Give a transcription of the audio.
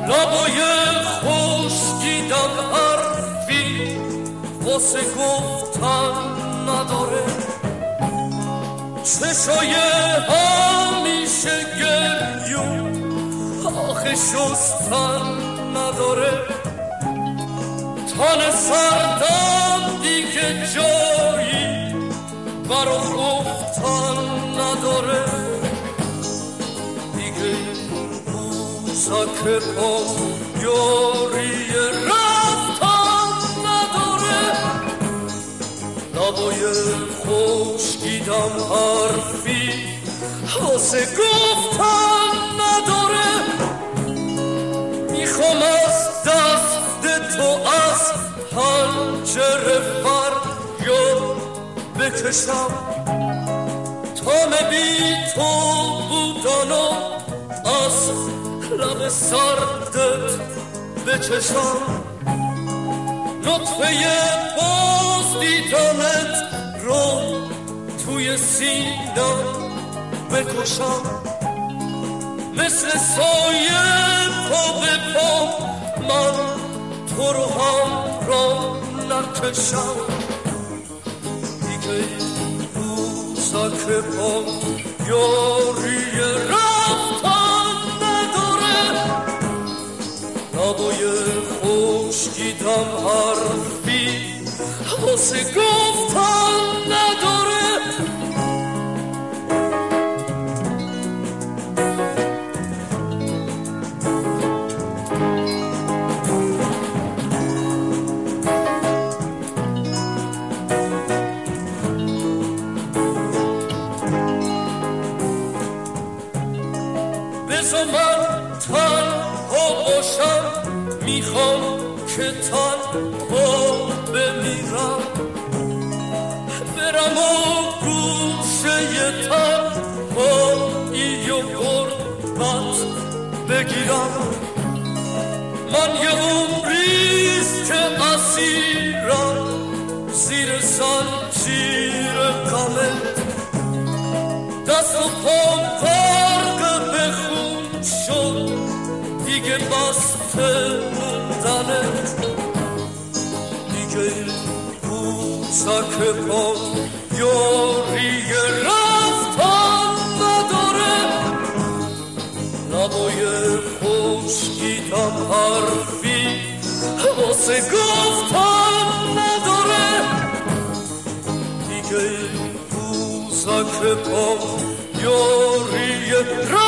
لبای خشکیدم حرفی واسه گفتن نداره، چشای همیشه گریون آخه شستن نداره، تن سردم دیگه جایی برا گفتن نداره، دیگه روزک پا یاری رفتن نداره، لبای خشکیدم حرفی واسه گفتن نداره، میخوام از دست تو از پنجره فریاد بکشم، تا بی تو بودنو از لب سردت بچشم، نطفه باز دیدنت رو توی سینم بکشم، مثل سایه پا به پا من تو رو هم را نکشم، دیگه روزک پا یاری رفتن نداره، لبای خشکیدم حرفی واسه گفتن نداره. بذار من تنها باشم، میخوام که تنها بمیرم، برم و گوشه تنهایی و غربت بگیرم، من یه عمریست که اسیرم زیر زنجیر غمت، دست و پام غرق به خون شد دیگه بسته موندنت، دیگه روزک پا یاری رفتن نداره، لبای خشکیدم حرفی واسه گفتن نداره، دیگه روزک پا یاری